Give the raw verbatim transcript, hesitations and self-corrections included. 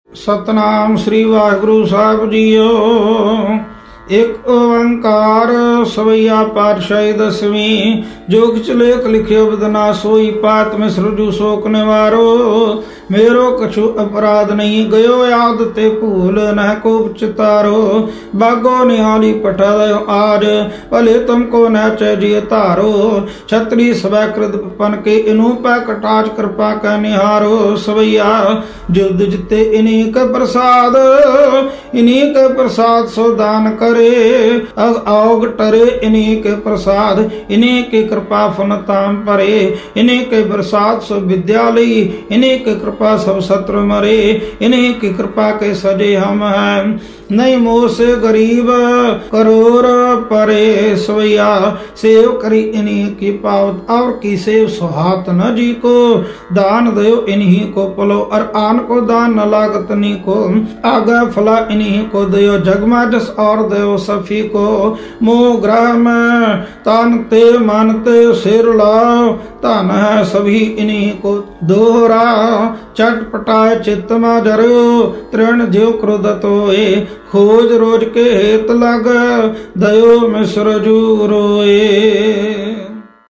सतनाम श्री वाहिगुरु साहिब जीओ। एक ओंकार सवैया पातशाही दसवीं। जो किछ लेख लिखियो बिदना सोई पात में सृजु शोक निवारो। मेरो कछु अपराध नहीं गयो याद ते भूल न को चितारो। बागो निहाली पठल आज भले तुमको न चजिय तारो। छत्री स्वैकृत पन के इनु पै कटाच कृपा का निहारो। सवैया युद्ध जिते इन्हीं के प्रसाद इन्हीं के प्रसाद सो दान करे। अग औग टरे इन्हीं के प्रसाद इन्हीं की कृपा फुनताम परे। इन्हीं के प्रसाद सो विद्यालय इन्हीं के कृपा सब शत्रु मरे। इन्हीं की कृपा के सजे हम हैं नहीं मोह से गरीब करोड़ परे। सवैया सेव करी इन्हीं की पावत और की सेव सुहात न जी को। दान दयो इन्हीं को पलो और आन को दान न लागत नी को। आगा फला इन्हीं को दयो जगमा जस और दयो सफी को। मोह ग्रह में तानते मानते सिर लाओ तान है सभी इन्हीं को दोहरा। चटपटाए चित्त में जरो तृण ज्यो क्रोधत होए। खोज रोज के हेत लग दयो मिश्र जू रोए।